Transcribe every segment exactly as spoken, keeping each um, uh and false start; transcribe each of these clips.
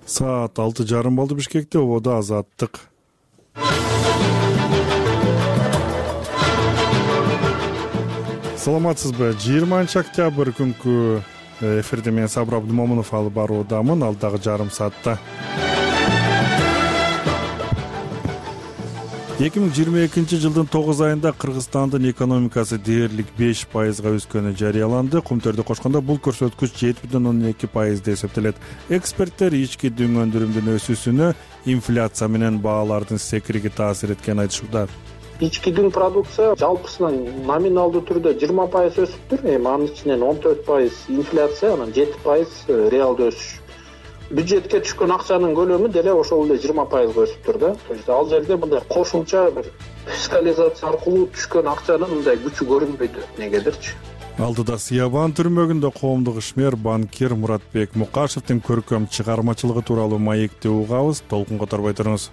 Саат алты жарым болду Бишкекте. Ободо Азаттык. Саламатсызбы? жыйырманчы октябрь күнкү эфирде мен Сабыр Абдымомунов алып баруудамын. Алдагы жарым саатта эки миң жыйырма экинчи жылдын тогуз айында Кыргызстандын экономикасы дээрлик беш пайызга өскөнү жарыяланды. Кумтөрдү кошкондо бул көрсөткүч жети бүтүн ондон эки пайызды эсептелет. Эксперттер ички дүң өндүрүмдүн өсүүсүнө инфляция менен баалардын секириги таасир эткенин айтышууда. Ички дүң продукция жалпысынан номиналдуу түрдө жыйырма пайыз өсүптүр. Эми анын ичинен он төрт пайыз инфляция, анан жети пайыз реалдуу өсүш. Бюджетке түшкөн акчанын көлөмү деле ошол эле жыйырма пайызга өсүптүр да. То есть ал жерде мындай кошумча бир фискализация аркылуу түшкөн акчанын мындай күчү көрүнбөйт негедирчи. Алдыда Сыябан түрмөгүндө коомдук ишмер банкир Муратбек Мукашевдин көркөм чыгармачылыгы тууралуу маекти угабыз. Толкун которбой туруңуз.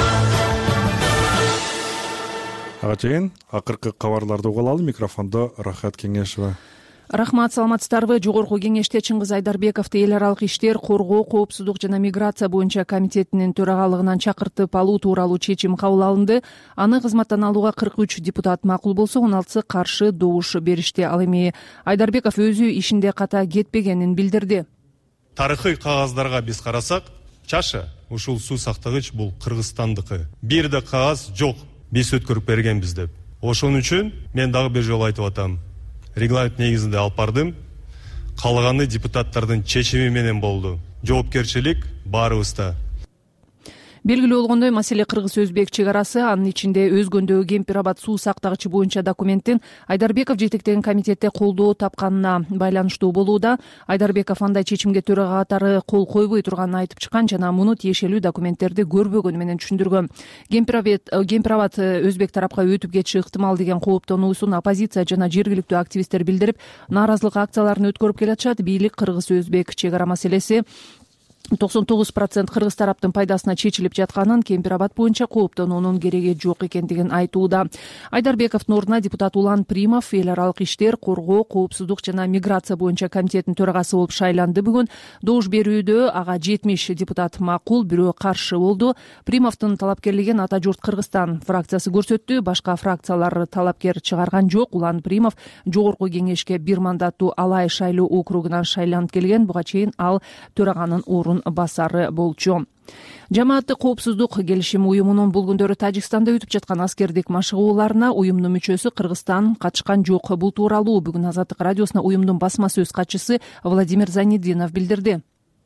Ага чейин акыркы кабарларды угалы. Микрофондо Рахат Кеңешева. Рахмат, саламатсыздарбы? Жогорку кеңеште Чыңгыз Айдарбековду эл аралык иштер, коргоо, коопсуздук жана миграция боюнча комитетинин төрагалыгынан чакыртып алуу тууралуу чечим кабыл алынды. Аны кызматтан алууга кырк үч депутат макул болсо, он алтысы каршы добуш беришти. Ал эми Айдарбеков өзү ишинде ката кетпегенин билдирди. Тарыхый кагаздарга биз карасак, чаша ушул суу сактагыч бул Кыргызстандыкы. Бир да кагаз жок, биз өткөрүп бергенбиз деп. Ошон үчүн мен дагы бир жолу айтып атам. Регламент негизинде алып бардым. Калганы депутаттардын чечими менен болду. Жоопкерчилик баарыбызда. Белгилүү болгондой, маселе кыргыз-өзбек чек арасы, анын ичинде Өзгөндөгү Кемпир-Абад суу сактагычы боюнча документтин Айдарбеков жетектеген комитетте колдоо тапканына байланыштуу болууда. Айдарбеков андай чечимге төрага катары кол койбой турганын айтып чыккан жана муну тиешелүү документтерди көрбөгөнү менен түшүндүргөн. Кемпир-Абад өзбек тарапка өтүп кетиши ыктымал деген кооптонуусун оппозиция жана жергиликтүү активисттер билдирип, нааразылык акцияларын өткөрүп келатышат. Бийлик кыргыз-өзбек чек ара маселеси токсон тогуз процент кыргыз тараптын пайдасына чечилип жатканын, Кемпир-Абад боюнча кооптонуунун кереги жок экендигин айтууда. Айдарбековдун ордуна депутат Улан Примов эл аралык иштер, коргоо, коопсуздук жана миграция боюнча комитеттин төрагасы болуп шайланды. Бүгүн добуш берүүдө ага жетимиш депутат макул, бирөө каршы болду. Примовдун талапкерлигин Ата журт Кыргызстан фракциясы көрсөттү. Башка фракциялар талапкер чыгарган жок. Улан Примов жогорку кеңешке бир мандаттуу Алай шайлоо округунан шайланып келген. Буга чейин ал төраганын орун басары болчу. Жамааттык коопсуздук келишим уюмунун бул күндөрү Тажикстанда өтүп жаткан аскердик машыгууларына уюмдун мүчөсү Кыргызстан катышкан жок. Бул тууралуу бүгүн Азаттык радиосуна уюмдун басма сөз катчысы Владимир Заниддинов билдирди.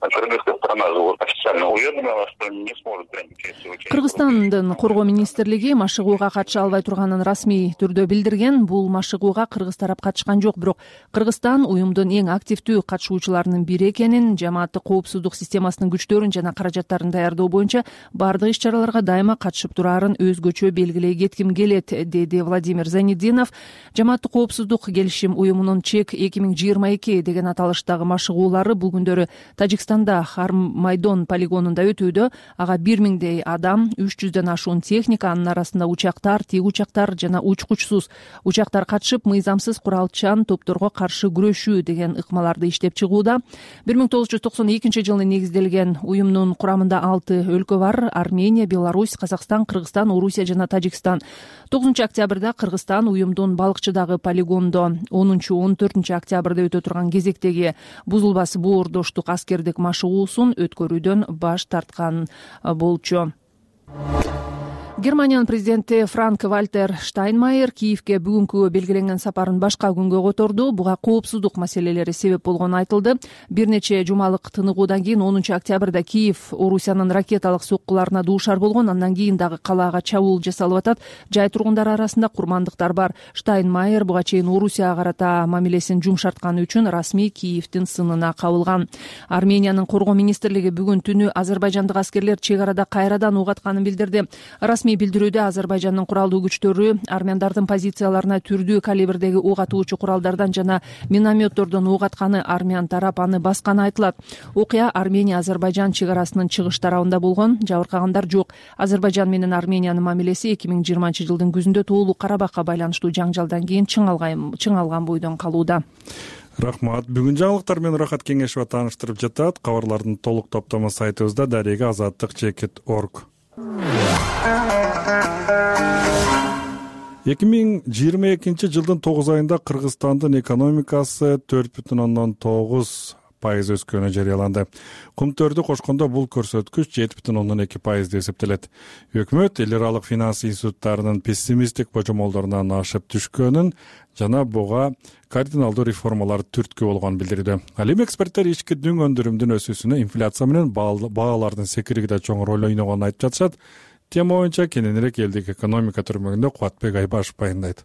Кыргызстандын коргоо министрлиги машыгууга катыша албай турганын расмий түрдө билдирген. Бул машыгууга кыргыз тарап катышкан жок, бирок Кыргызстан уюмдун эң активдүү катышуучуларынын бири экенин, жамааттык коопсуздук системасынын күчтөрүн жана каражаттарын даярдоо боюнча бардык иш-чараларга дайыма катышып турарын өзгөчө белгилей кетким келет, деди Владимир Заниддинов. Жамааттык коопсуздук келишим уюмунун чек эки миң жыйырма эки деген аталыштагы машыгуулары бул күндөрү Тажикстанда Майдон полигонунда өтүүдө. Ага бир миңдей адам, үч жүздөн ашуун техника, анын арасында учактар, тиг учактар жана учкучсуз учактар катышып, мыйзамсыз куралчан топторго каршы күрөшүү деген ыкмаларды иштеп чыгууда. бир миң тогуз жүз токсон экинчи жылы негизделген уюмдун курамында алты өлкө бар: Армения, Беларусь, Казакстан, Кыргызстан, Орусия жана Тажикстан. тогузунчу октябрда Кыргызстан уюмдун Балыкчыдагы полигондо, онунчу он төртүнчү октябрда өтө турган кезектеги бузулбас боордоштук аскердик машыгуусун өткөрүүдөн баш тарткан болчу. Германиянын президенти Франк Вальтер Штайнмайер Киевке бүгүнкү белгиленген сапарын башка күнгө которду. Буга коопсуздук маселелери себеп болгону айтылды. Бир нече жумалык тыныгуудан кийин онунчу октябрда Киев Орусиянын ракеталык соккуларына дуушар болгон. Андан кийин дагы калаага чабуул жасалып атат. Жай тургундары арасында курмандыктар бар. Штайнмайер буга чейин Орусияга карата мамилесин жумшартканы үчүн расмий Киевдин сынына кабылган. Армениянын коргоо министрлиги бүгүн түнү азербайжандык аскерлер чек арада кайрадан уг атканын билдирди. Расмий билдирүүдө Азербайжандын куралдуу күчтөрү армяндардын позицияларына түрдүү калибрдеги ок атуучу куралдардан жана минометтордон ок атканы, армян тарап аны басканы айтылат. Окуя Армения-Азербайжан чек арасынын чыгыш тарабында болгон. Жабыркагандар жок. Азербайжан менен Армениянын мамилеси эки миң жыйырманчы жылдын күзүндө Тоолуу Карабакка байланыштуу жаңжалдан кийин чың алган бойдон калууда. Рахмат. Бүгүн жаңылыктар менен Рахат Кеңешова тааныштырып жатат. Кабарлардын толук топтому сайтыбызда дареге азаттык чекит точка орг. эки миң жыйырма экинчи жылдын тогуз айында Кыргызстандын экономикасы төрт бүтүн ондон тогуз пайыз өскөнү жарыяланды. Кумтөрдү кошкондо бул көрсөткүч жети бүтүн ондон эки пайыз деп эсептелет. Өкмөт эл аралык финанс институттарынын пессимисттик божомолдорунан ашып түшкөнүн жана буга кардиналдуу реформалар түрткү болгонун билдирди. Ал эми эксперттер ички дүң өндүрүмдүн өсүүсүнө инфляция менен баалардын секириги да чоң роль ойногонун айтып жатышат. Тема боюнча кененирээк элдик экономика түрмөгүндө Кубатбек Айбашев баяндайт.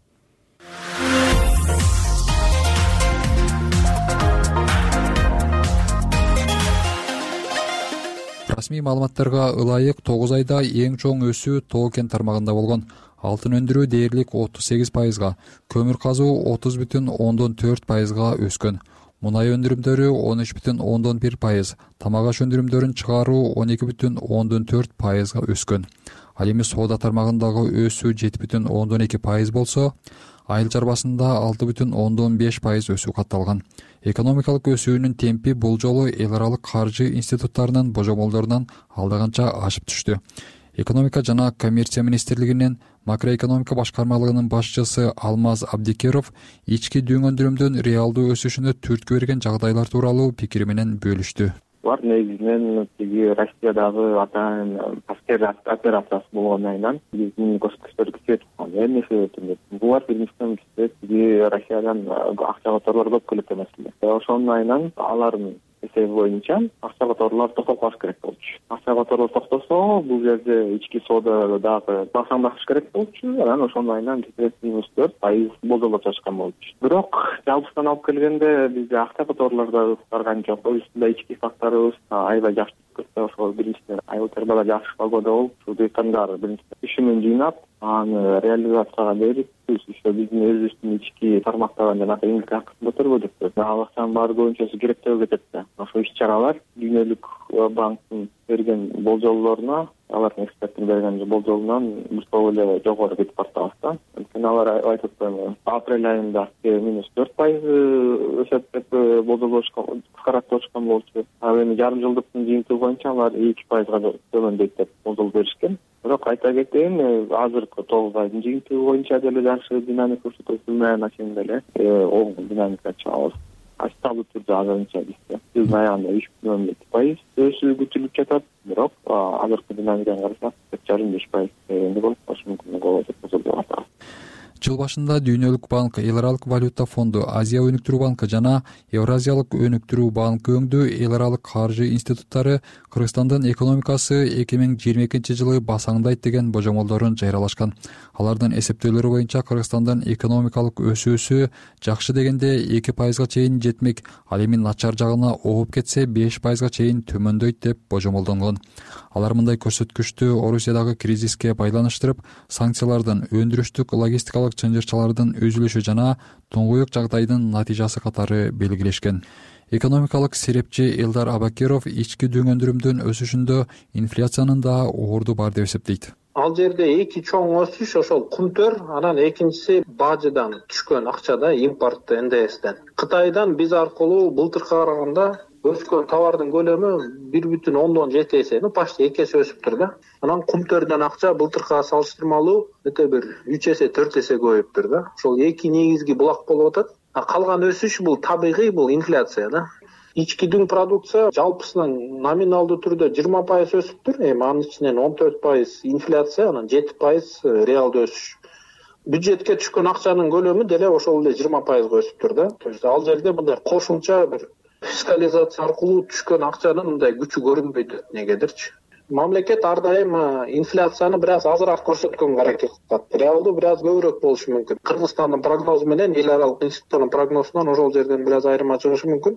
Расмий маалыматтарга ылайык тогуз айда эң чоң өсүү тоо кен тармагында болгон. Алтын өндүрүү дээрлик отуз сегиз пайызга, көмүр казуу отуз бүтүн ондон төрт пайызга өскөн. Мунай өндүрүмдөрү он үч бүтүн ондон бир пайыз, тамак аш өндүрүмдөрүн чыгаруу он эки бүтүн ондон төрт пайызга өскөн. Ал эми соода тармагындагы өсүү жети бүтүн ондон эки пайыз болсо, айыл чарбасында алты бүтүн ондон беш пайыз өсүү катталган. Экономикалык өсүүнүн темпи бул жолу эл аралык каржы институттарынын божомолдорунан алдаганча ашып түштү. Экономика жана коммерция министрлигинин макроэкономика башкармалыгынын башчысы Алмаз Абдикеров ички дүң өндүрүмдүн реалдуу өсүшүнө түрткү берген жагдайлар тууралуу пикири менен бөлүштү. Булар негизинен тиги Россиядагы атайын аскер операциясы болгондайынан биздин көрсөткүчтөр күчөйүп калган. Эмне себептен? Булар биринчиден тиги Россиядан акча которуулар көп келет эмеспи. Ошондайынан алардын эсеби боюнча акча которуулар токтоп калыш керек болчу. Акча которуулар токтосо, бул жерде ички соода дагы басаңдашыш керек болчу. Анан ошондайынан минус төрт пайыз болжолдоп чыгышкан болчу. Бирок жалпысынан алып келгенде бизде акча которуулар да кыскарган жок. Үстүндө ички факторубуз аябай жакшы көрсө, ошол биринчиден айыл чарбада жакшы погода болуп, ушул дыйкандар биринчиден ишинен жыйнап, аны реализацияга берип, ошо биздин өзүбүздүн ички тармактагы жанагы эмгек акысын көтөрбөдүкпү. Акчанын баары көбүнчөсү керектөө кетет да. Ошол иш-чаралар Дүйнөлүк банктын берген болжоллоруна, алардын эксперттин берген болжолунан биз көп эле жогору кетип бартабыз да. Анткени алар айтып аткан апрель айында минус төрт пайыз өсөт деп болжолдошкон, кыскарат болушкан болчу. А эми жарым жылдыктын жыйынтыгы боюнча алар эки пайызга төмөндөйт деп болжол беришкен. Бирок айта кетейин, азыркы тогуз айдын жыйынтыгы боюнча деле жакшы динамика көрсөтүлмөйт, анан деле оң динамика чыгабыз. Ачталуу түрдө азырынча бизде жылдын аягында үч бүтүн ондон эки пайыз өсүү күтүлүп жатат. Бирок азыркы динамиканы карасак, төрт бүтүн беш пайыз болуп калышы мүмкүн болот деп болжол атабыз. Жыл башында Дүйнөлүк банк, Эл аралык валюта фонду, Азия өнүктүрүү банкы жана Евразиялык өнүктүрүү банкы өңдүү эл аралык каржы институттары Кыргызстандын экономикасы эки миң жыйырма экинчи жылы басаңдайт деген божомолдорун жарыялашкан. Алардын эсептөөлөрү боюнча Кыргызстандын экономикалык өсүүсү жакшы дегенде эки пайызга чейин жетмек, ал эми начар жагына ооп кетсе беш пайызга чейин төмөндөйт деп божомолдонгон. Алар мындай көрсөткүчтү Орусиядагы кризиске байланыштырып, санкциялардын, өндүрүштүк логистикалык чынжырчалардын үзүлүшү жана туңгуюк жагдайдын натыйжасы катары белгилешкен. Экономикалык серепчи Элдар Абакиров ички дүң өндүрүмдүн өсүшүндө инфляциянын да орду бар деп эсептейт. Ал жерде эки чоң өсүш ошол кумтөр, анан экинчиси бажыдан түшкөн акчада, импорт эн дэ эстен. Кытайдан биз аркылуу былтыркыга караганда өскөн товардын көлөмү бир бүтүн ондон жети эсе, ну почти эки эсе өсүптүр да. Анан кумтөрдөн акча былтыркыга салыштырмалуу өтө бир үч эсе, төрт эсе көбөйүптүр да. Ошол эки негизги булак болуп атат. А калган өсүш бул табигый, бул инфляция да. Ички дүң продукция жалпысынан номиналдуу түрдө жыйырма пайыз өсүптүр. Эми анын ичинен он төрт пайыз инфляция, анан жети пайыз реалдуу өсүш. Бюджетке түшкөн акчанын көлөмү деле ошол эле жыйырма пайызга өсүптүр да. То есть ал жерде мындай кошумча бир фискализация аркылуу түшкөн акчанын мындай күчү көрүнбөйт негедирчи. Мамлекет ар дайым инфляцияны бир аз азыраак көрсөткөнгө аракет кылат. Реалдуу бир аз көбүрөөк болушу мүмкүн. Кыргызстандын прогнозу менен эл аралык институттардын прогнозунан ошол жерден бир аз айырма чыгышы мүмкүн.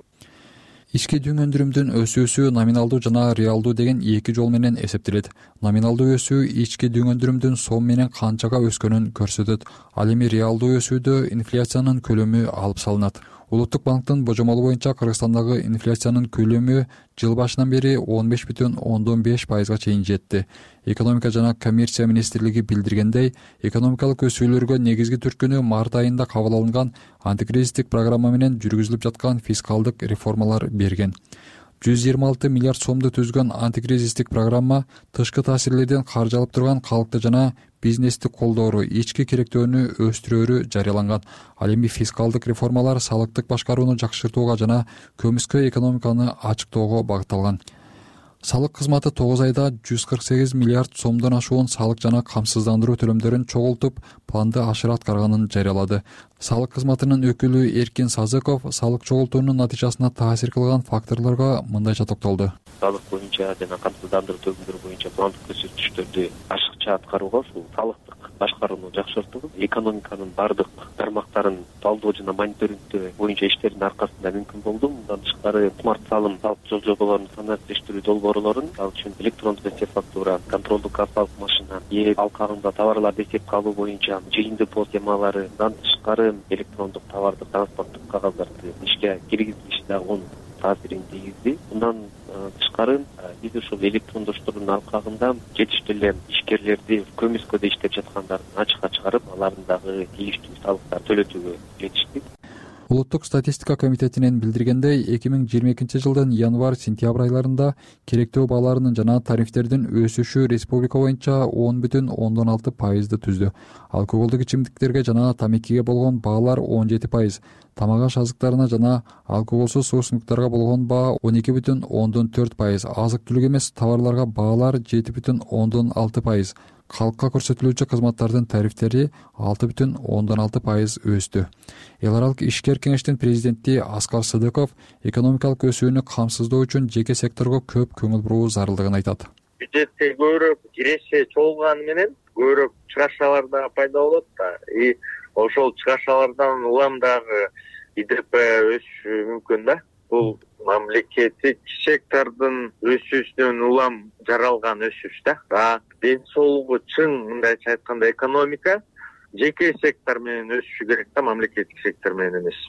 Ички дүң өндүрүмдүн өсүүсү номиналдуу жана реалдуу деген эки жол менен эсептелет. Номиналдуу өсүү ички дүң өндүрүмдүн сом менен канчага өскөнүн көрсөтөт. Ал эми реалдуу өсүүдө инфляциянын көлөмү алып салынат. Улуттук банктын божомолу боюнча Кыргызстандагы инфляциянын көлөмү жыл башынан бери он беш бүтүн ондон беш пайызга чейин жетти. Экономика жана коммерция министрлиги билдиргендей, экономикалык өсүүлөргө негизги түрткүнү март айында кабыл алынган антикризистик программа менен жүргүзүлүп жаткан фискалдык реформалар берген. жүз жыйырма алты миллиард сомду түзгөн антикризистик программа тышкы таасирлерден каржы алып турган калкты жана бизнести колдоору, ички керектөөнү өстүрөөрү жарыяланган. Ал эми фискалдык реформалар салыктык башкарууну жакшыртууга жана көмүскө экономиканы ачыктоого багытталган. Салык кызматы тогуз айда жүз кырк сегиз миллиард сомдон ашуун салык жана камсыздандыруу төлөмдөрүн чогултуп, планды ашыра аткарганын жарыялады. Салык кызматынын өкүлү Эркин Сазыков салык чогултуунун натыйжасына таасир кылган факторлорго мындайча токтолду. Салык боюнча жана камсыздандыруу төлөмдөрү боюнча пландык көрсөткүчтөрдү ашыкча аткарууга, ушул салыктык башкарууну жакшыртып, экономиканын бардык тармактарын талдоо жана мониторингдөө боюнча иштердин аркасында мүмкүн болду. Мындан тышкары смарт салым салык жол-жоболорун санариптештирүү долбоорлорун, ал үчүн электрондук эсеп фактура, контролдук кассалык машина, эл алкагында товарларды эсепке алуу боюнча жыйынтык пост темалары, мындан тышкары электрондук товардык транспорттук кагаздарды ишке киргизилиши дагы оң таасирин тийгизди. Мындан тышкары биз ушул электрондоштурдун алкагында жетиштүү эле ишкерлерди көмүскөдө иштеп жаткандарын ачыкка чыгарып, алардын дагы тийиштүү салыктар төлөтүүгө жетиштик. Улуттук статистика комитетинин билдиргендей, эки миң жыйырма экинчи жылдын январь-сентябрь айларында керектөө бааларынын жана тарифтердин өсүшү республика боюнча он бүтүн ондон алты пайызды түздү. Алкоголдук ичимдиктерге жана тамекиге болгон баалар он жети пайыз, тамак-аш азыктарына жана алкоголсуз суусундуктарга болгон баа он эки бүтүн ондон төрт пайыз, азык-түлүк эмес товарларга баалар жети бүтүн ондон алты пайыз, калкка көрсөтүлүүчү кызматтардын тарифтери алты бүтүн ондон алты пайыз өстү. Эл аралык ишкер кеңештин президенти Аскар Сыдыков экономикалык өсүүнү камсыздоо үчүн жеке секторго көп көңүл буруу зарылдыгын айтат. Бюджетте көбүрөөк киреше чогулганы менен көбүрөөк чыгашалар да пайда болот да. И ошол чыгашалардан улам дагы И Д П өсүшү мүмкүн да. Бул мамлекеттик сектордун өсүшүнөн улам жаралган өсүш да. А ден соолугу чың, мындайча айтканда, экономика жеке сектор менен өсүшү керек да, мамлекеттик сектор менен эмес.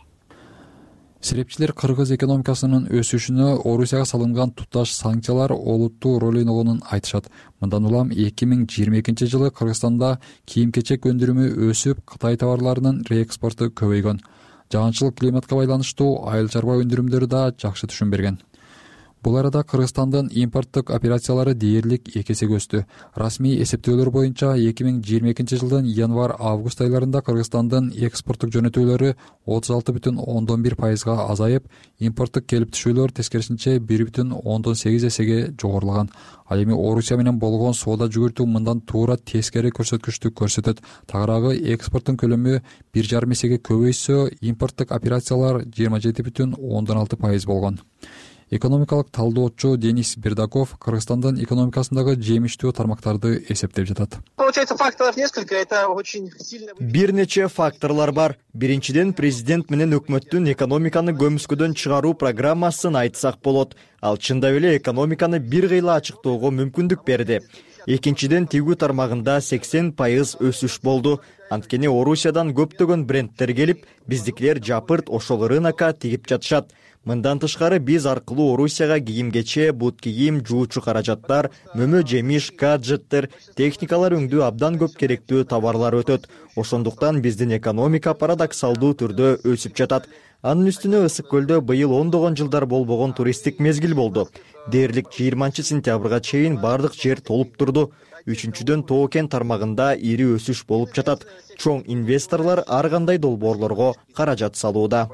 Серепчилер кыргыз экономикасынын өсүшүнө Орусияга салынган тутташ санкциялар олуттуу роль ойногонун айтышат. Мындан улам эки миң жыйырма экинчи жылы Кыргызстанда кийим-кечек өндүрүмү өсүп, Кытай товарларынын реэкспорту көбөйгөн. Жаганчылык климатка байланыштуу айыл чарба өндүрүмдөрү да жакшы түшүм берген. Бул арада Кыргызстандын импорттук операциялары дээрлик эки эсеге өстү. Расмий эсептөөлөр боюнча эки миң жыйырма экинчи жылдын январь-август айларында Кыргызстандын экспорттук жөнөтүүлөрү отуз алты бүтүн ондон бир пайызга азайып, импорттук келип түшүүлөр тескерисинче бир бүтүн ондон сегиз эсеге жогорулаган. Ал эми Орусия менен болгон соода жүгүртүү мындан туура тескери көрсөткүчтү көрсөтөт. Тагыраагы экспорттун көлөмү бир жарым эсеге көбөйсө, импорттук операциялар жыйырма жети бүтүн ондон алты пайыз болгон. Экономикалык талдоочу Денис Бердаков Кыргызстандын экономикасындагы жемиштүү тармактарды эсептеп жатат. Получается, факторов несколько, это очень сильно... Бир нече факторлор бар. Биринчиден, президент менен өкмөттүн экономиканы көмүскөдөн чыгаруу программасын айтсак болот. Ал чындап эле экономиканы бир кыйла ачыктоого мүмкүндүк берди. Экинчиден, тигүү тармагында сексен пайыз өсүш болду. Анткени Орусиядан көптөгөн брендтер келип, биздикилер жапырт ошол рынокко тигип жатышат. Мындан тышкары биз аркылуу Орусияга кийим-кече, бут кийим, жуучу каражаттар, мөмө жемиш, гаджеттер, техникалар өңдүү абдан көп керектүү товарлар өтөт. Ошондуктан биздин экономика парадоксалдуу түрдө өсүп жатат. Анын үстүнө Ысык көлдө быйыл ондогон жылдар болбогон туристтик мезгил болду. Дээрлик жыйырманчы сентябрга чейин бардык жер толуп турду. Үчүнчүдөн, тоо кен тармагында ири өсүш болуп жатат. Чоң инвесторлор ар кандай долбоорлорго каражат салууда.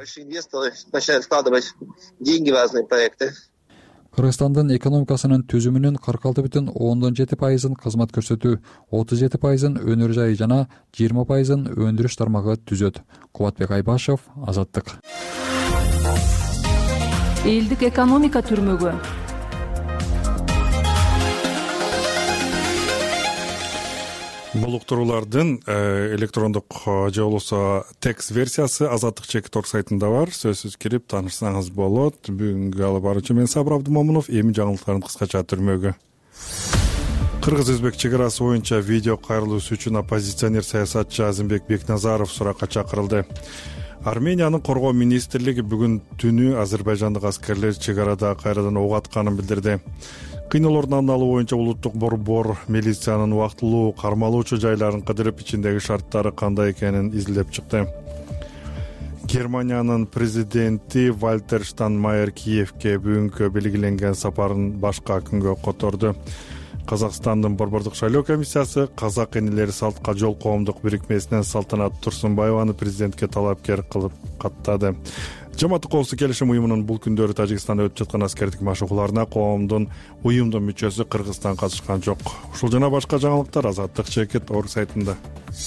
Кыргызстандын экономикасынын түзүмүнүн кырк алты бүтүн ондон жети пайызын кызмат көрсөтүү, отуз жети пайызын өнөр жай жана жыйырма пайызын өндүрүш тармагы түзөт. Кубатбек Айбашев, Азаттык. Элдик экономика түрмөгү. Бул уктуруулардын электрондук же болбосо текст версиясы Азаттык чекит орг сайтында бар. Сөзсүз кирип таанышсаңыз болот. Бүгүнкү алып баруучу мен Сабыр Абдымомунов. Эми жаңылыктардын кыскача түрмөгү. Кыргыз-өзбек чек арасы боюнча видео кайрылуусу үчүн оппозиционер саясатчы Азимбек Бекназаров суракка чакырылды. Армениянын коргоо министрлиги бүгүн түнү азербайжандык аскерлер чек арада кайрадан ок атканын билдирди. Кыйноолордун алдын алуу боюнча улуттук борбор милициянын убактылуу кармалуучу жайларын кыдырып, ичиндеги шарттары кандай экенин изилдеп чыкты. Германиянын президенти Вальтер Штайнмайер Киевке бүгүнкү белгиленген сапарын башка күнгө которду. Казакстандын борбордук шайлоо комиссиясы Казак энелери салтка жол коомдук бирикмесинен Салтанат Турсунбаеваны президентке талапкер кылып каттады. Жамааттык коопсуздук келишим уюмунун бул күндөрү Тажикстанда өтүп жаткан аскердик машыгууларына коомдун уюмдун мүчөсү Кыргызстан катышкан жок. Ушул жана башка жаңылыктар Азаттык чекит орг сайтында.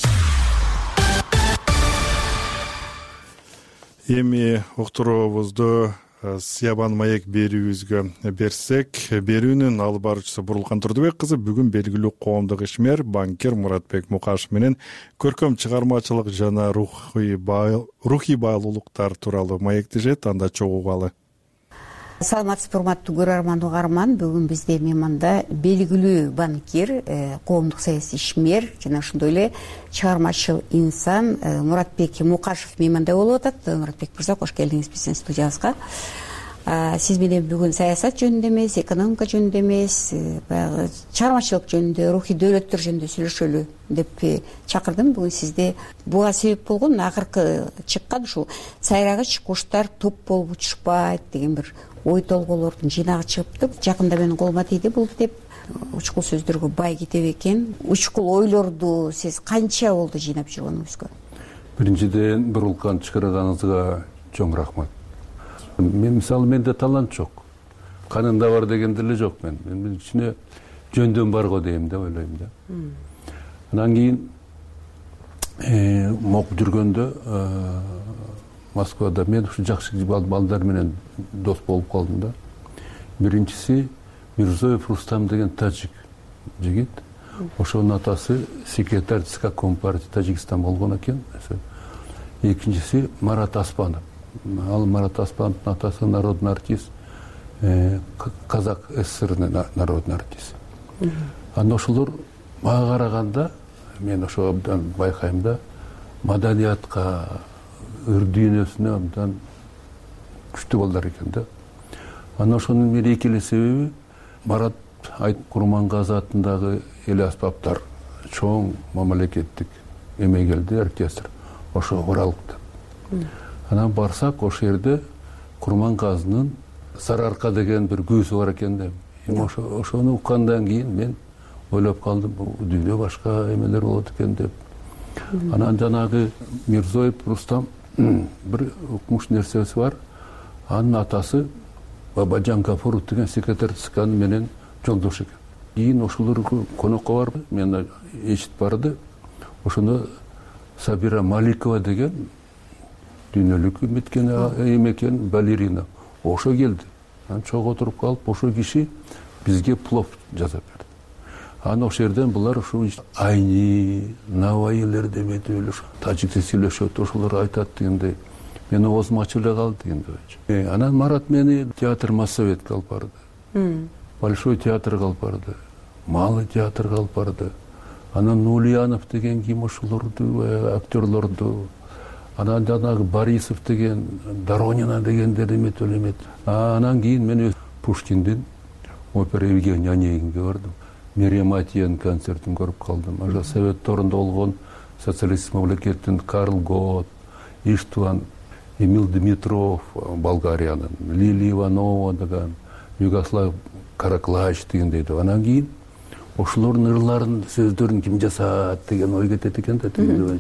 Эми уктуруубузду Сыябан маек берүүбүзгө берсек, берүүнүн алып баруучусу Бурулкан Турдубек кызы бүгүн белгилүү коомдук ишмер банкир Муратбек Мукашев менен көркөм чыгармачылык жана рухий баалуулуктар тууралуу маектешет, анда чогуу угалы. Саламатсызбы, урматтуу көрөрман угарман. Бүгүн бизде мейманда белгилүү банкир, коомдук саясий ишмер жана ошондой эле чыгармачыл инсан Муратбек Мукашев мейманда болуп атат. Муратбек мырза, кош келдиңиз биздин студиябызга. Сиз менен бүгүн саясат жөнүндө эмес, экономика жөнүндө эмес, баягы чыгармачылык жөнүндө, рухий дөөлөттөр жөнүндө сүйлөшөлү деп чакырдым. Бүгүн сизди буга себеп болгон акыркы чыккан ушул сайрагыч куштар топ болуп учушпайт деген бир ой толгоолордун жыйнагы чыгыптыр. Жакында менин колума тийди бул китеп. Учкул сөздөргө бай китеп экен. Учкул ойлорду сиз канча болду жыйнап жүргөнүңүзгө? Биринчиден, Бурулкан чыгарганыңызга чоң рахмат. Мен мисалы, менде талант жок. Канында бар деген деле жок мен. Мен ичине жөндөн бар го дейм деп ойлойм да. Анан кийин окуп жүргөндө Москвада мен ушу жакшы балдар менен дос болуп калдым да. Биринчиси Мирзоев Рустам деген тажик жигит. Ошонун атасы секретарь ЦК Компартии Тажикстан болгон экен. Экинчиси Марат Аспанов. Ал Марат Аспановдун атасы народный артист, Казак СССРнын народный артист. Анда ошолор мага караганда мен ошо абдан байкайм да, маданиятка, ыр дүйнөсүнө абдан күчтүү балдар экен да. Анан ошонун бир эки эле себеби Марат Курмангазы атындагы эл аспаптар чоң мамлекеттик эме келди, оркестр. Ошо уралыкты. Анан барсак, ошол жерде Курмангазынын Сарыарка деген бир күүсү бар экен да. Ошону уккандан кийин мен ойлоп калдым, бул дүйнө башка эмелер болот экен деп. Анан жанагы Мирзоев Рустам бир укмуш нерсеси бар. Анын атасы Бабаджан Гафуров деген секретарь ЦКны менен жолдош экен. Кийин ошолор конокко барып, мен эшит барды. Ошону Сабира Маликова деген дүйнөлүк эметкен эмекен балерина. Ошо келди. Анан чогуу отуруп калып, ошо киши бизге плов жасап берди. Анан ошол жерден булар ушу айни, навайилер деметип эле тажикче сүйлөшөт, ошолор айтат дегендей. Мен оозум ачып эле калды дегендей. Анан Марат мени театр Моссоветке алып барды. Большой театрга алып барды. Малый театрга алып барды. Анан Нулиянов деген ким ошолорду, актерлорду. Анан жанагы Борисов деген, Доронина дегендер эметип элемет. Анан кийин мен Пушкиндин опера Евгений Онегинге бардым. Мерием Атиянын концертин көрүп калдым. Ошо Совет торунда болгон социалисттик мамлекеттин Карл Гот, Иштван, Эмил Дмитров Болгариянын, Лилия Иванова деген, Югослав Караклач дегендей. Анан кийин ошолордун ырларын, сөздөрүн ким жасат деген ой кетет экен да тигиндей.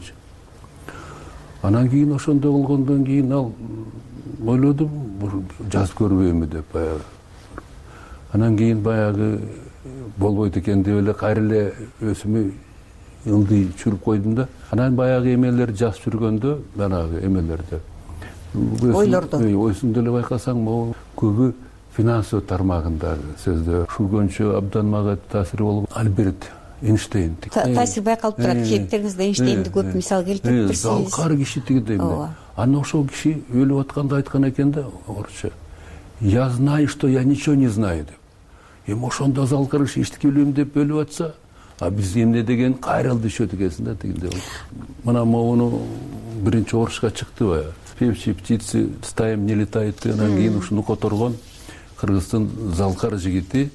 Анан кийин ошондой болгондон кийин ал ойлодум, жазып көрбөймү деп баягы. Анан кийин баягы болбойт экен деп эле кайра эле өсүмү ылдый чүрүп койдум да. Анан баягы эмелер жазып жүргөндө, баягы эмелерде ойлорду ойсуңда эле байкасаң, могу көбү финансылык тармагындагы сөздөр. Ушулгөнчө абдан мага таасир болуп Альберт Эйнштейн. Таасир байкалып турат. Китептериңизде Эйнштейнди көп мисал келтириптирсиз. Залкар киши тигидей. Анан ошол киши өлүп атканда айткан экен да, орусча. Я знаю, что я ничего не знаю деп. Эми ошондо залкар киши эчтеке билбейм деп өлүп атса, а биз эмне деген кайрылды ишет экенсиң да тигиндей. Мына могуну биринчи орушка чыкты баягы. певчие птицы стаям не летают, анан кийин ушуну которгон Кыргыздын залкар жигити,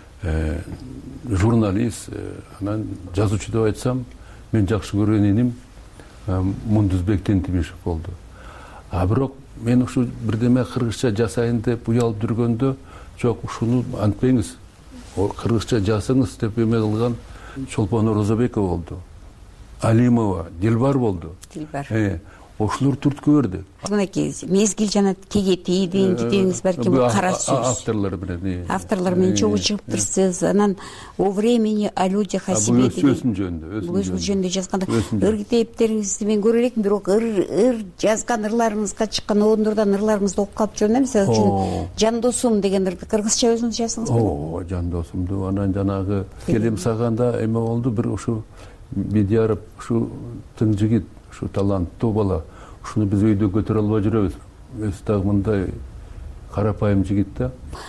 журналист, анан жазуучу деп айтсам, мен жакшы көргөн иним Мундузбек Тентибешев болду. А бирок мен ушу бирдеме кыргызча жасайын деп уялып жүргөндө, жок, ушуну антпеңиз, кыргызча жасаңыз деп эме кылган Чолпон Орозобеков болду. Алимова, Дилбар болду. Дилбар. Ошолор түрткү берди. Мынакей мезгил жана кегети дейинки деңиз балким кара сөз. Авторлор менен. Авторлор менен чогуу чыгыптырсыз. Анан о времени о людях о себе деген. Өзүн жөнүндө, өзүн жөнүндө жазганда ыр китептериңизди мен көрө элекмин, бирок ыр ыр жазган ырларыңызга чыккан оондордон ырларыңызды окуп калып жүрөм да. Мисалы үчүн Жан досум деген ырды кыргызча өзүңүз жаздыңызбы? О, Жан досумду анан жанагы келем саганда эме болду, бир ушу Бедияров ушу тың жигит, ушу таланттуу бала. Ушуну биз өйдө көтөрө албай жүрөбүз. Өзү дагы мындай карапайым жигит да.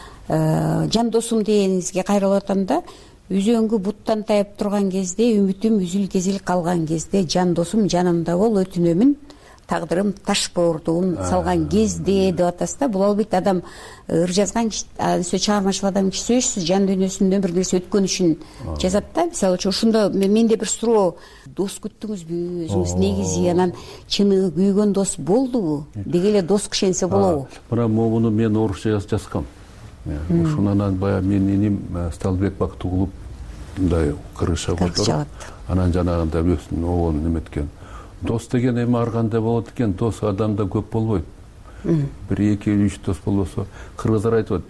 Жан досум дегениңизге кайрылып атам да, үзөңгү буттан тайып турган кезде, үмүтүм үзүл кезил калган кезде, жан досум жанымда бол, өтүнөмүн, тагдырым таш боордугун салган кезде деп атасыз да. Бул албетте адам ыр жазган киши, чыгармачыл адам киши сөзсүз жан дүйнөсүндөн бир нерсе өткөн үчүн жазат да. Мисалы үчүн ушундо менде бир суроо, дос күттүңүзбү өзүңүз негизи, анан чыныгы күйгөн дос болдубу? Деги эле дос кишенсе болобу? Мына муну мен орусча жазгам. Ушуну анан баягы менин иним Сталбек Бактыгулов мындай кыргызча которуп, анан жанагында өзүнүн обонун эметкен. Дос деген эми ар кандай болот экен, дос адамда көп болбойт. Бир эки үч дос болбосо, кыргыздар айтып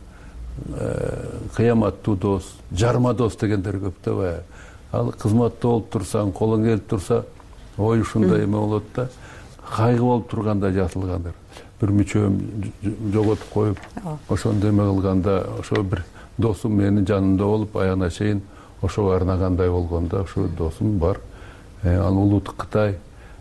атат, кыяматтуу дос, жарма дос дегендер көп да баягы. Ал кызматта болуп турсаң, колуң келип турса, ой ушундай эме болот да. Кайгы болуп турганда жазылгандыр. Бир мүчөм жоготуп коюп, ошондой эме кылганда, ошо бир досум менин жанымда болуп, аягына чейин ошого арнагандай болгондо, ошо досум бар. Ал Улут Кытай,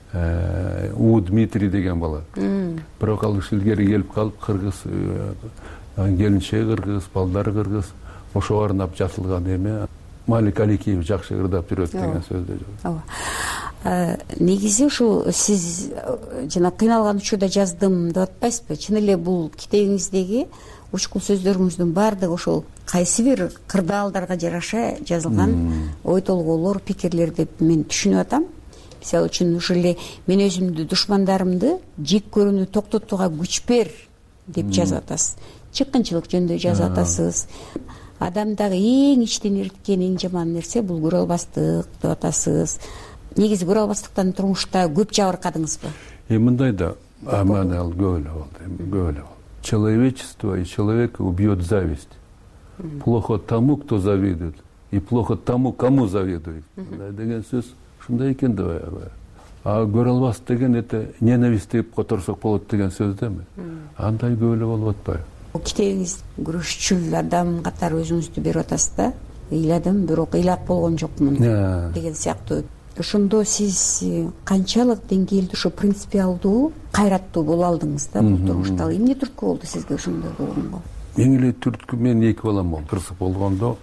У Дмитрий деген бала. Бирок ал ушу илгери келип калып, кыргыз, келинчеги кыргыз, балдары кыргыз, ошого арнап жазылган эме. Малик Аликеев жакшы ырдап жүрөт деген сөздө жок. Ооба. Негизи ушул сиз жана кыйналган учурда жаздым деп атпайсызбы? Чын эле бул китебиңиздеги учкул сөздөрүңүздүн баардыгы ошол кайсы бир кырдаалдарга жараша жазылган ой толгоолор, пикирлер деп мен түшүнүп атам. Мисалы үчүн ушул эле мен өзүмдү, душмандарымды жек көрүүнү токтотууга күч бер деп жазып атасыз. Чыккынчылык жөнүндө жазып атасыз. Адамдагы эң ичтен эрткен эң жаман нерсе бул көрө албастык деп атасыз. Негизи көрө албастыктан турмушта көп жабыркадыңызбы? Эми мындай да, аман ал көп эле болду, эми көп эле болду. Человечество и человека убьет зависть. Плохо тому, кто завидует, и плохо тому, кому завидует. Деген сөз ушундай экен да баягы. А көрө албастык деген это ненависть деп которсок болот деген сөз да эми. Андай көп эле болуп атпайбы? Китебиңиз күрөшчүл адам катары өзүңүздү берип атасыз да. Ыйладым, бирок ыйлап болгон жокмун деген сыяктуу. Ошондо сиз канчалык деңгээлде ошо принципиалдуу, кайраттуу боло алдыңыз да бул турмушта? Эмне түрткү болду сизге ошондой болгонго? Эң эле түрткү, мен эки балам болду. Кырсык болгондо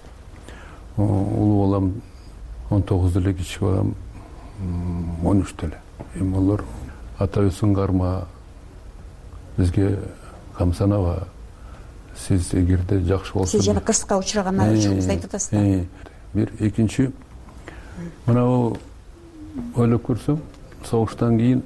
улуу балам он тогуз эле, кичи балам он үчтө эле. Эми алар атабыздын карма бизге камсанаба, сиз эгерде жакшы болсо. Сиз жана кырсыкка учураган айылчылыгыңызды айтып атасыз да. Бир экинчи, мына ойлоп көрсөм, согуштан кийин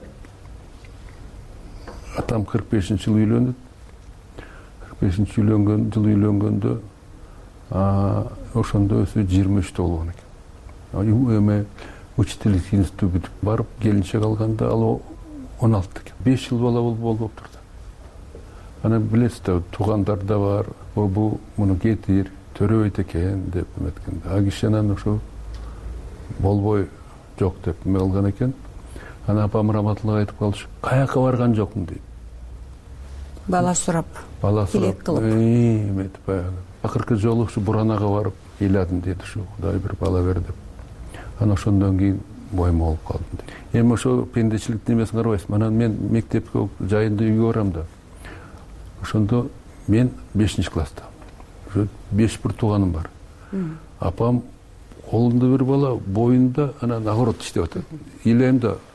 атам кырк бешинчи жылы үйлөнүп, кырк бешинчи үйлөнгөн жылы үйлөнгөндө ошондо өзү жыйырма үчтө болгон экен. Эме учительский институт бүтүп барып, келинчек алганда ал он алтыда экен. беш жыл бала болуп турду. Ана билесиз да, туугандар да бар, бул муну кетир, төрөбөйт экен деп эметкен. А киши анан ошо болбой жок деп эме кылган экен. Ана апам раматылык айтып калчу, каяка барган жокмун дейт. Бала сурап, бала сурап, эметип баягы. Акыркы жолу ушу Буранага барып ыйладым дейт, ушу Кудай бир бала бер деп. Анан ошондон кийин боюм болуп калдым дейт. Эми ошо пендечиликтин эмесин карабайсызбы? Анан мен мектепке жайында үйгө барам да. Ошондо мен бешинчи класста. Ошо беш бир тууганым бар. Апам колунда бир бала, боюнда анан огород иштеп атат. Ыйлайм да,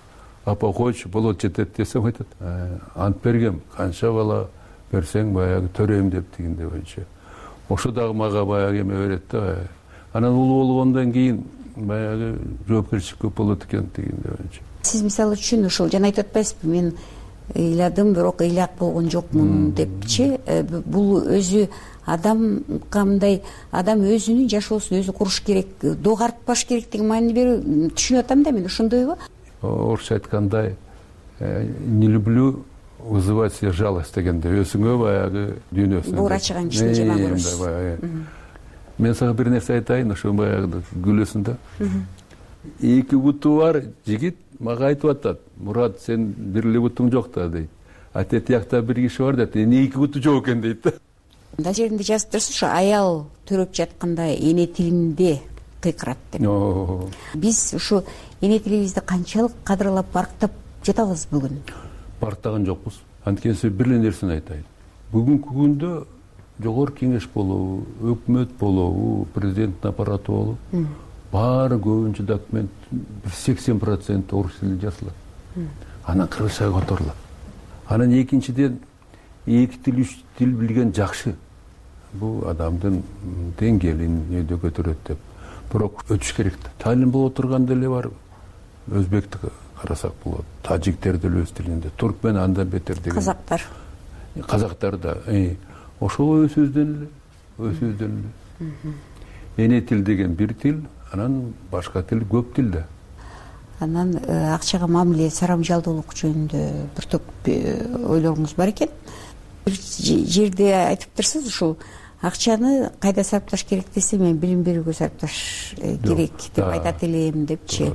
апа койчу болот жетет десем айтат ант бергем, канча бала берсең баягы төрөйм деп дегенде боюнча. Ошо дагы мага баягы эме берет да. Анан улуу болгондон кийин баягы жоопкерчилик көп болот экен дегенде боюнча. Сиз мисалы үчүн ушул жана айтып атпайсызбы, мен ыйладым, бирок ыйлак болгон жокмун депчи. Бул өзү адам кандай адам өзүнүн жашоосун өзү куруш керек, догартпаш керек деген маани берүү түшүнүп атам да мен. Ошондойбу? Орусча айткандай, не люблю вызывать себе жалость дегенде, өзүңө баягы дүйнөсүн буура чыган кишини жаман көрөсүз. Мен сага бир нерсе айтайын, ошо баягы күлөсүң да. Эки буту бар жигит мага айтып атат, Мурат, сен бир эле бутуң жок да дейт. А тет жакта бир киши бар дейт, эмне эки буту жок экен дейт да. Мында жеринде жазып турсуз, ошо аял төрөп жатканда эне тилинде кыйкырат деп. Биз ушу эне тилибизди канчалык кадырлап барктап жатабыз бүгүн? Барктаган жокпуз. Анткени бир эле нерсени айтайын. Бүгүнкү күндө жогорку кеңеш болобу, өкмөт болобу, президенттин аппараты болобу, баары көбүнчө документ сексен процент орус тилинде жазылат. Анан кыргызчага которулат. Анан экинчиден эки тил, үч тил билген жакшы. Бул адамдын деңгээлин өйдө көтөрөт деп. Бирок өтүш керек да. Талим болуп турганда эле бар. Өзбекти карасак болот. Тажиктер деле өз тилинде. Туркмен андан бетер деген. Казактар. Казактар да. Ошол сөздөн эле, өз сөздөн эле. Эне тил деген бир тил, анан башка тил көп тил да. Анан акчага мамиле, сарамжалдуулук жөнүндө бир топ ойлоруңуз бар экен. Бир жерде айтып турсуз, ушул акчаны кайда сарпташ керек десе, мен билим берүүгө сарпташ керек деп айтат элем депчи.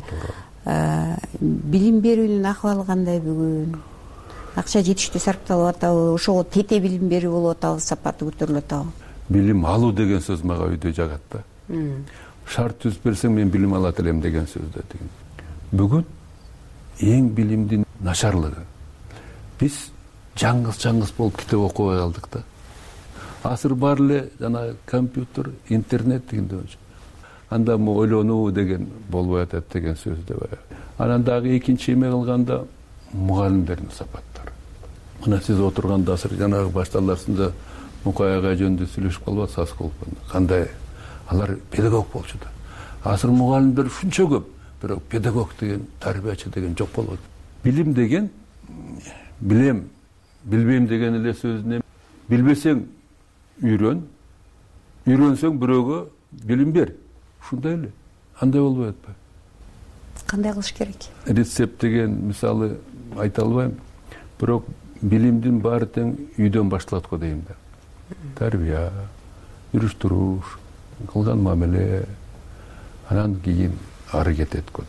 Билим берүүнүн акыбалы кандай бүгүн? Акча жетиштүү сарпталып атабы? Ошого тете билим берүү болуп атабы, сапаты көтөрүлүп атабы? Билим алуу деген сөз мага өйдө жагат да. Шарт түзүп берсең, мен билим алат элем деген сөз да деген. Бүгүн эң билимдин начарлыгы. Биз жаңгыз-жаңгыз болуп китеп окубай калдык да. Азыр бар эле жана компьютер, интернет дегенде. Анда мо ойлонуу деген болбой атат деген сөз да бар. Анан дагы экинчи эме кылганда мугалимдердин сапаттары. Мына сиз отурганда азыр жанагы башталарсында Мукай агай жөнүндө сүйлөшүп калбатсыз Асколовдон. Кандай алар педагог болчу да. Азыр мугалимдер ушунча көп, бирок педагог деген, тарбиячы деген жок болот. Билим деген билем, билбейм деген эле сөзүнө билбесең үйрөн, үйрөнсөң бирөөгө билим бер. Ушундай эле. Андай болбой атпайбы? Кандай кылыш керек? Рецепт деген мисалы айта албайм, бирок билимдин баары тең үйдөн башталат го дейм да. Тарбия, жүрүш-туруш, кылган мамиле, анан кийин ары кетет го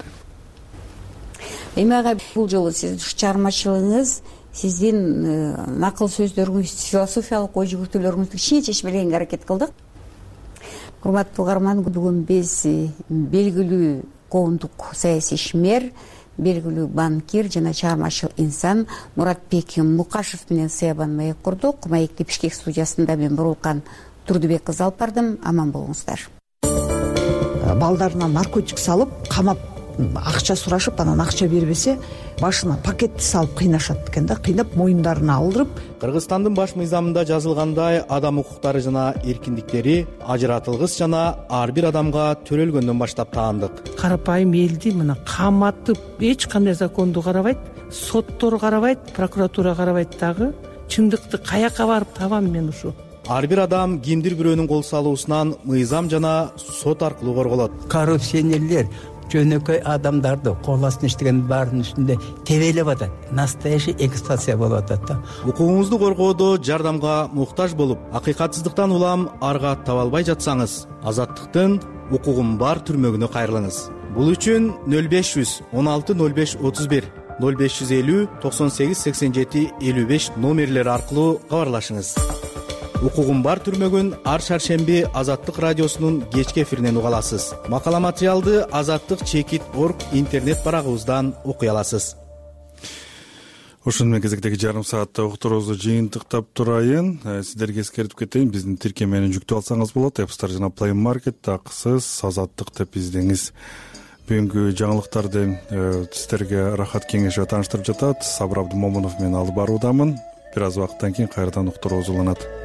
дейм. Эми ага бул жолу сиздин чыгармачылыгыңыз, сиздин накыл сөздөрүңүз, философиялык ой жүгүртүүлөрүңүздү кичине чечмелегенге аракет кылдык. Урматтуу угарман, бүгүн биз белгилүү коомдук саясий ишмер, белгилүү банкир жана чыгармачыл инсан Муратбек Мукашев менен сыябан маек курдук. Маекти Бишкек студиясында мен Бурулкан Турдубек кызы алып бардым. Аман болуңуздар. Балдарына наркотик салып, камап, акча сурашып, анан акча бербесе, башына пакетти салып кыйнашат экен да, кыйнап моюндарына алдырып. Кыргызстандын баш мыйзамында жазылгандай, адам укуктары жана эркиндиктери ажыратылгыс жана ар бир адамга төрөлгөндөн баштап таандык. Карапайым элди мына каматып, эч кандай законду карабайт, соттор карабайт, прокуратура карабайт дагы. Чындыкты каяка барып табам мен ушу? Ар бир адам кимдир бирөөнүн кол салуусунан мыйзам жана сот аркылуу корголот. Коррупционерлер жөнөкөй адамдарды кол астына иштеген баарынын үстүндө тебелеп атат. Настоящий эксплуатация болуп атат да. Укугуңузду коргоодо жардамга муктаж болуп, акыйкатсыздыктан улам арга таба албай жатсаңыз, Азаттыктын укугум бар түрмөгүнө кайрылыңыз. Бул үчүн нөл беш жүз он алты нөл беш отуз бир, нөл беш жүз элүү токсон сегиз сексен жети элүү беш номерлери аркылуу кабарлашыңыз. Укугум бар түрмөгүн ар шаршемби Азаттык радиосунун кечки эфиринен уга аласыз. Макала материалды азаттык чекит точка орг интернет барагыбыздан окуй аласыз. Ошону менен кезектеги жарым саатта уктуруубузду жыйынтыктап турайын. Сиздерге эскертип кетейин, биздин тиркемени жүктөп алсаңыз болот. App Store жана Play Market таксыз Азаттык деп издеңиз. бүгүнкү жаңылыктарды сиздерге Рахат Кеңешова тааныштырып жатат. Сабыр Абдымомунов мен алып баруудамын. Бир аз убакыттан кийин кайрадан уктурубуз уланат.